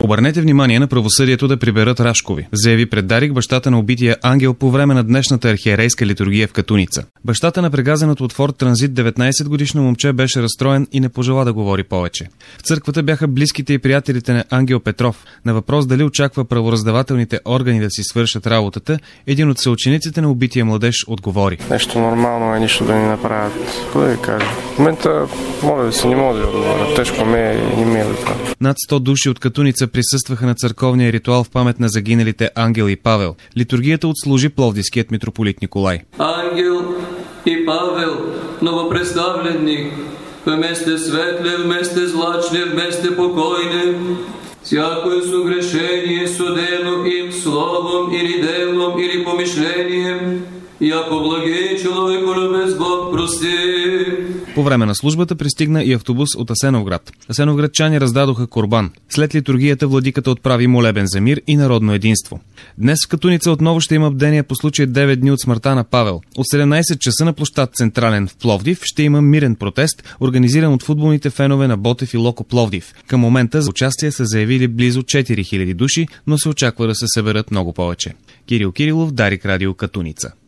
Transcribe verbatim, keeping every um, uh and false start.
Обърнете внимание на правосъдието да приберат Рашкови, заяви пред Дарик бащата на убития ангел по време на днешната архиерейска литургия в Катуница. Бащата на прегазеното от Форд Транзит деветнайсетгодишно момче беше разстроен и не пожела да говори повече. В църквата бяха близките и приятелите на Ангел Петров. На въпрос дали очаква правораздавателните органи да си свършат работата, един от съучениците на убития младеж отговори: нещо нормално е, нищо да ни направят. Какво да ви кажа? В момента, моля да си, не мога да ви отговоря. Тежко ме е и не ми е да това. Над сто души от Катуница присъстваха на църковния ритуал в памет на загиналите Ангел и Павел. Литургията отслужи пловдивският митрополит Николай. Ангел и Павел, новопредставленник, вместе светле, вместе злачне, вместе покойне, всякое согрешение судено им словом или делом или помишлением, яко благий человеколюбец Бог прости. По време на службата пристигна и автобус от Асеновград. Асеновградчани раздадоха курбан. След литургията владиката отправи молебен за мир и народно единство. Днес в Катуница отново ще има бдение по случай девет дни от смъртта на Павел. От седемнайсет часа на площад Централен в Пловдив ще има мирен протест, организиран от футболните фенове на Ботев и Локо Пловдив. Към момента за участие са заявили близо четири хиляди души, но се очаква да се съберат много повече. Кирил Кирилов, Дарик Радио, Катуница.